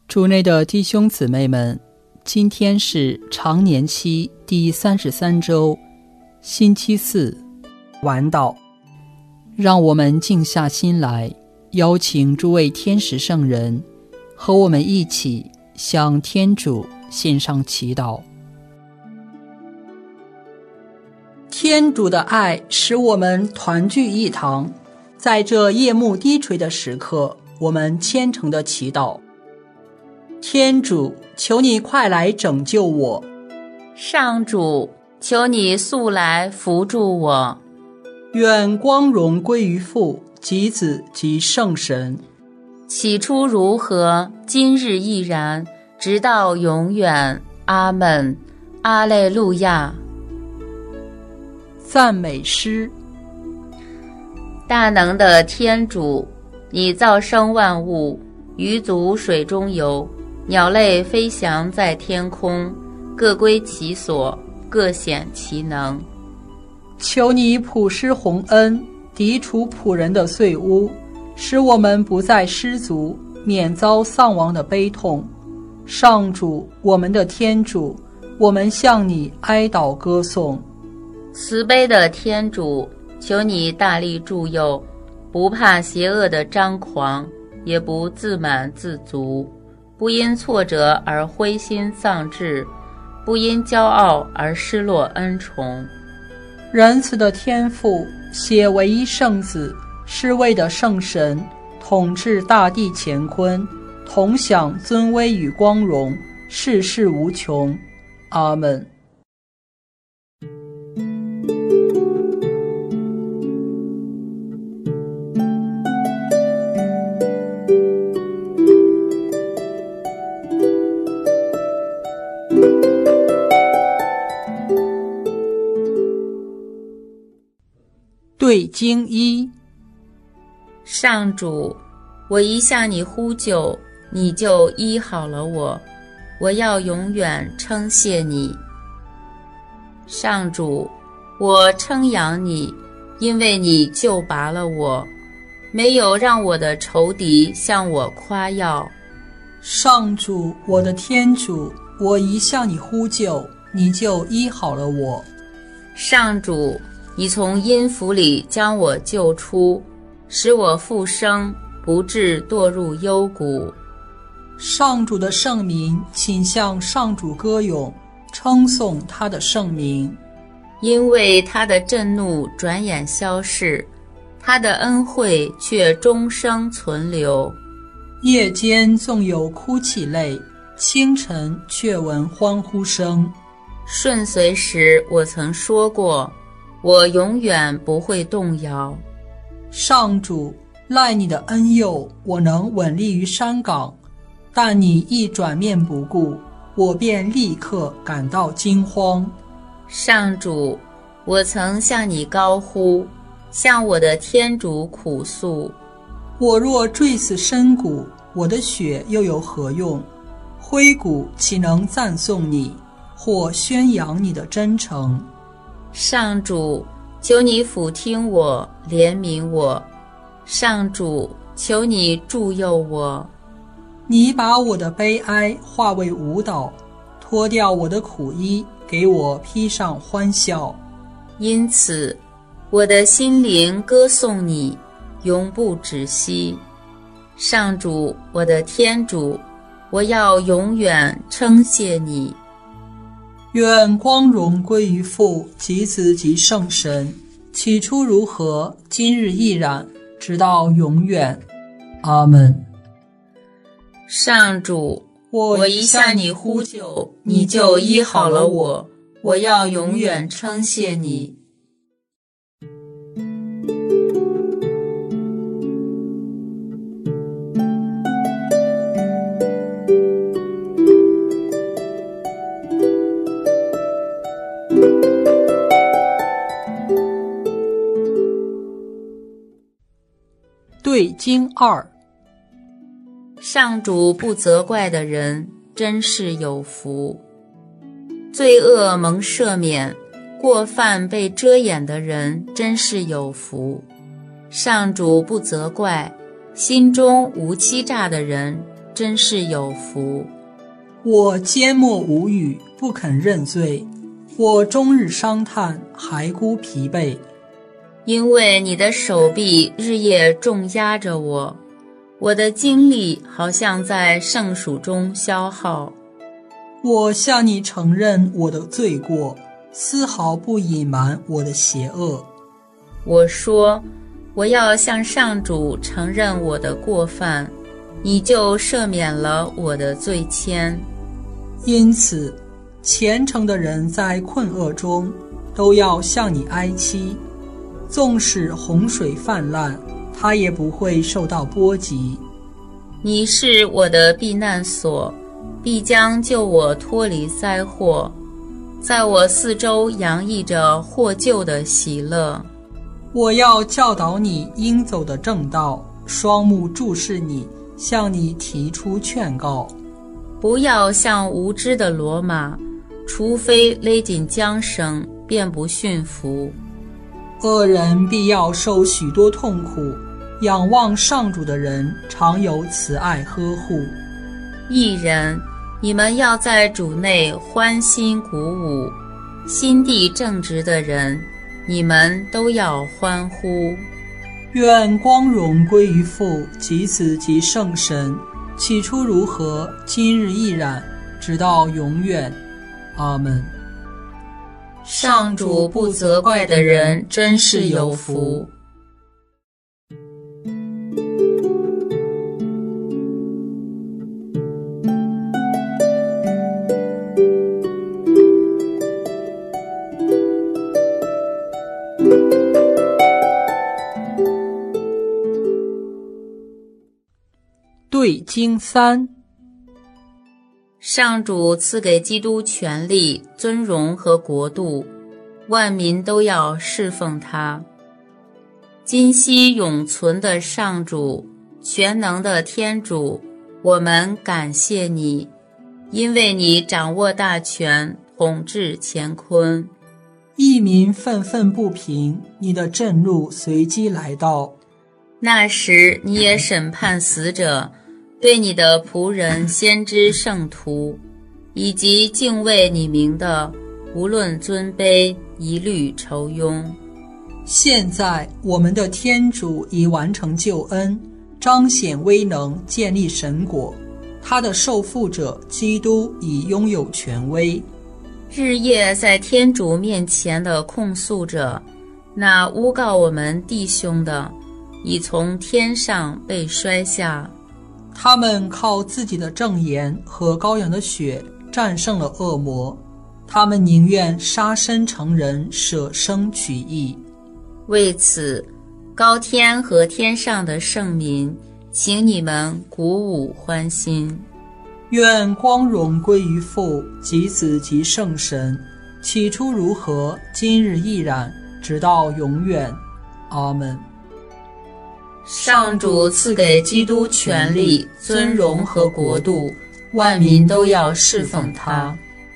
主内的弟兄姊妹们，今天是常年期第33周，星期四，晚祷。让我们静下心来，邀请诸位天使圣人和我们一起向天主献上祈祷。天主的爱使我们团聚一堂，在这夜幕低垂的时刻，我们虔诚地祈祷。天主，求你快来拯救我。 上主，求你速来扶助我。 愿光荣归于父及子及圣神。 起初如何，今日亦然，直到永远。阿们。阿肋路亚。 赞美诗。 大能的天主，你造生万物，鱼足水中游，鸟类飞翔在天空，各归其所，各显其能。 求你普施洪恩，涤除仆人的罪污，使我们不再失足，免遭丧亡的悲痛。上主，我们的天主，我们向你哀悼歌颂。 慈悲的天主，求你大力助佑，不怕邪恶的张狂，也不自满自足，不因挫折而灰心丧志，不因骄傲而失落恩宠。 仁慈的天父，写唯一圣子，是为的圣神，统治大地乾坤，同享尊威与光荣，世世无穷。阿们。对经一。 上主，我一向你呼救，你就医好了我，我要永远称谢你。上主，我称扬你，因为你救拔了我，没有让我的仇敌向我夸耀。 上主，我的天主，我一向你呼救，你就医好了我。 上主，你从阴府里将我救出，使我复生，不致堕入幽谷。 上主的圣民，请向上主歌咏，称颂他的圣名。 因为他的震怒转眼消逝，他的恩惠却终生存留。 夜间纵有哭泣泪，清晨却闻欢呼声。 顺遂时我曾说过，我永远不会动摇。 上主，赖你的恩佑，我能稳立于山岗，但你一转面不顾，我便立刻感到惊慌。 上主，我曾向你高呼，向我的天主苦诉。 我若坠死深谷，我的血又有何用？灰谷岂能赞颂你，或宣扬你的真诚？ 上主，求你俯听我，怜悯我。上主，求你助佑我。 你把我的悲哀化为舞蹈，脱掉我的苦衣，给我披上欢笑。 因此，我的心灵歌颂你，永不止息。上主，我的天主，我要永远称谢你。 愿光荣归于父及子及圣神，起初如何，今日亦然，直到永远。阿们。 上主，我一向你呼救，你就医好了我，我要永远称谢你。 对经二。 上主不责怪的人真是有福，罪恶蒙赦免，过犯被遮掩的人真是有福。上主不责怪，心中无欺诈的人真是有福。 我缄默无语，不肯认罪，我终日伤叹，骸骨疲惫。 因为你的手臂日夜重压着我，我的精力好像在盛暑中消耗。 我向你承认我的罪过，丝毫不隐瞒我的邪恶。 我说，我要向上主承认我的过犯，你就赦免了我的罪愆。 因此，虔诚的人在困厄中都要向你哀戚，纵使洪水泛滥，他也不会受到波及。 你是我的避难所，必将救我脱离灾祸，在我四周洋溢着获救的喜乐。 我要教导你应走的正道，双目注视你，向你提出劝告。 不要像无知的骡马，除非勒紧缰绳，便不驯服。 恶人必要受许多痛苦，仰望上主的人常有慈爱呵护。 义人，你们要在主内欢欣鼓舞，心地正直的人，你们都要欢呼。 愿光荣归于父及子及圣神，起初如何，今日亦然，直到永远。阿们。 上主不责怪的人真是有福。 对经3。 上主赐给基督权力、尊荣和国度，万民都要侍奉他。今昔永存的上主，全能的天主，我们感谢你，因为你掌握大权，统治乾坤。 异民愤愤不平，你的震怒随即来到。 那时你也审判死者，对你的仆人先知圣徒，以及敬畏你名的，无论尊卑，一律酬庸。 现在我们的天主已完成救恩，彰显威能，建立神国。他的受傅者基督已拥有权威。 日夜在天主面前的控诉者，那诬告我们弟兄的，已从天上被摔下。 他们靠自己的证言和羔羊的血战胜了恶魔，他们宁愿杀身成仁，舍生取义。 为此，高天和天上的圣民，请你们鼓舞欢心。 愿光荣归于父及子及圣神，起初如何，今日亦然，直到永远。阿们。 上主赐给基督权力、尊荣和国度，万民都要侍奉他。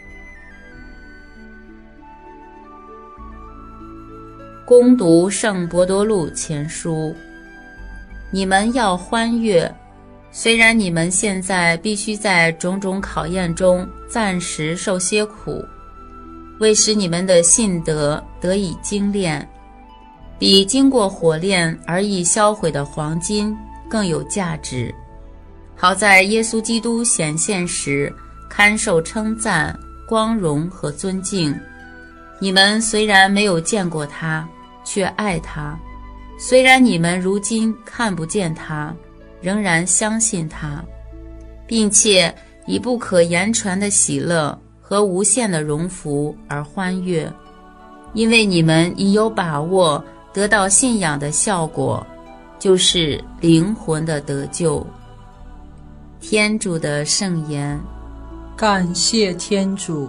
恭读圣伯多禄前书。你们要欢悦，虽然你们现在必须在种种考验中暂时受些苦，为使你们的信德得以精炼，比经过火炼而易销毁的黄金更有价值，好在耶稣基督显现时堪受称赞、光荣和尊敬。你们虽然没有见过他，却爱他；虽然你们如今看不见他，仍然相信他，并且以不可言传的喜乐和无限的荣福而欢悦，因为你们已有把握得到信仰的效果，就是灵魂的得救。天主的圣言。 感谢天主。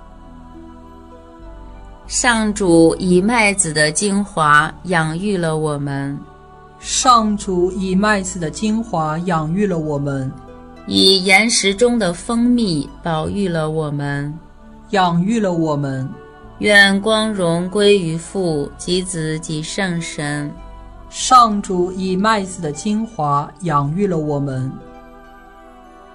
上主以麦子的精华养育了我们， 上主以麦子的精华养育了我们， 以岩石中的蜂蜜保育了我们， 养育了我们。 愿光荣归于父及子及圣神。 上主以麦子的精华养育了我们，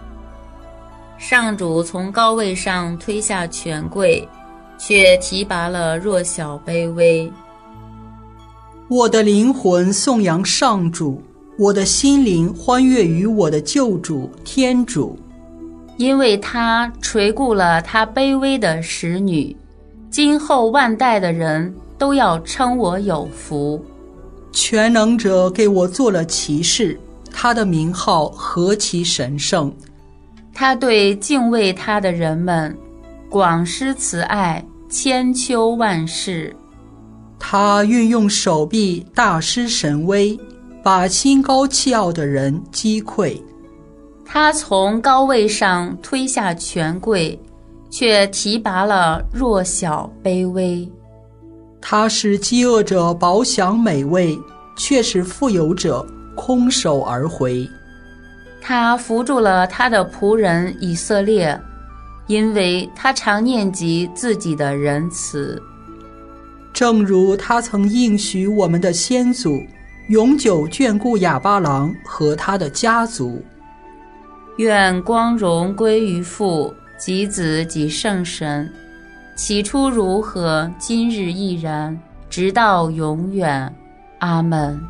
上主从高位上推下权贵，却提拔了弱小卑微。 我的灵魂颂扬上主，我的心灵欢悦于我的救主天主， 因为他垂顾了他卑微的使女，今后万代的人都要称我有福。 全能者给我做了骑士，他的名号何其神圣！ 他对敬畏他的人们广施慈爱，千秋万世。 他运用手臂大施神威，把心高气傲的人击溃。 他从高位上推下权贵，却提拔了弱小卑微。 他使饥饿者饱享美味，却使富有者空手而回。 他扶助了他的仆人以色列，因为他常念及自己的仁慈。 正如他曾应许我们的先祖，永久眷顾亚巴郎和他的家族。 愿光荣归于父及子及圣神，起初如何，今日亦然，直到永远。阿们。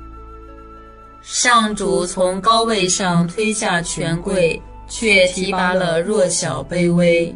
上主从高位上推下权贵，却提拔了弱小卑微。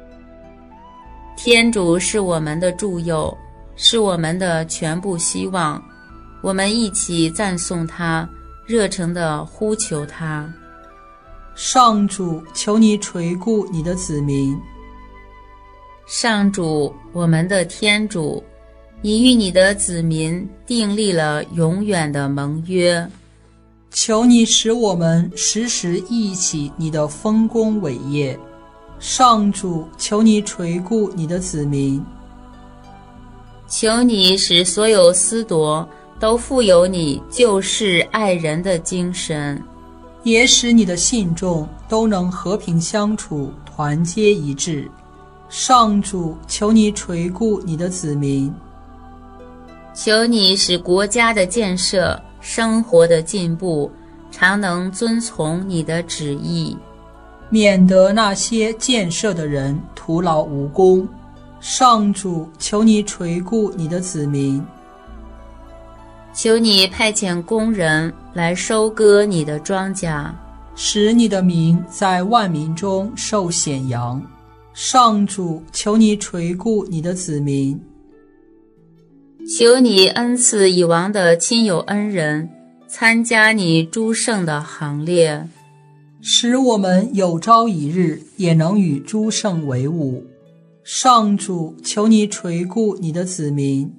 天主是我们的助佑，是我们的全部希望，我们一起赞颂他，热诚地呼求他。 上主，求你垂顾你的子民。 上主，我们的天主，你与你的子民订立了永远的盟约， 求你使我们时时忆起你的丰功伟业。上主，求你垂顾你的子民。 求你使所有司铎都富有你救世爱人的精神， 也使你的信众都能和平相处，团结一致。上主，求你垂顾你的子民。 求你使国家的建设、生活的进步，常能遵从你的旨意， 免得那些建设的人徒劳无功。上主，求你垂顾你的子民。 求你派遣工人来收割你的庄稼， 使你的名在万民中受显扬。上主，求你垂顾你的子民。 求你恩赐已亡的亲友恩人参加你诸圣的行列， 使我们有朝一日也能与诸圣为伍。上主，求你垂顾你的子民。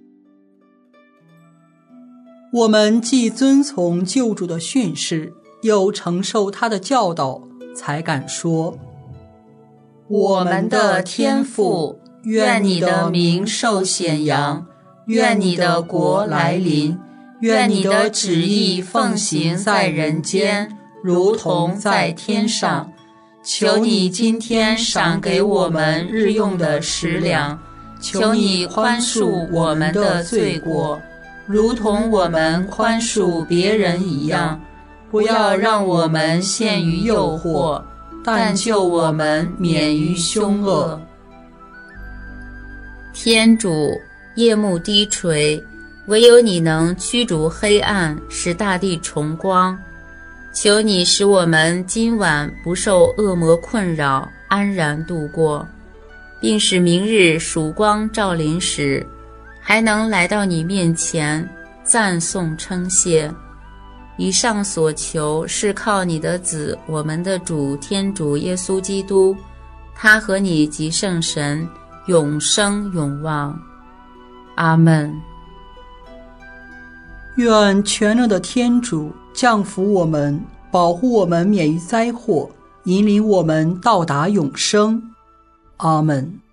我们既遵从救主的训示，又承受他的教导，才敢说： 我们的天父，愿你的名受显扬，愿你的国来临，愿你的旨意奉行在人间，如同在天上。求你今天赏给我们日用的食粮，求你宽恕我们的罪过，如同我们宽恕别人一样，不要让我们陷于诱惑，但救我们免于凶恶。天主，夜幕低垂，唯有你能驱逐黑暗，使大地重光。求你使我们今晚不受恶魔困扰，安然度过，并使明日曙光照临时，还能来到你面前赞颂称谢。以上所求是靠你的子，我们的主天主耶稣基督，他和你及圣神永生永望。阿们。 愿全能的天主降福我们，保护我们免于灾祸，引领我们到达永生。阿们。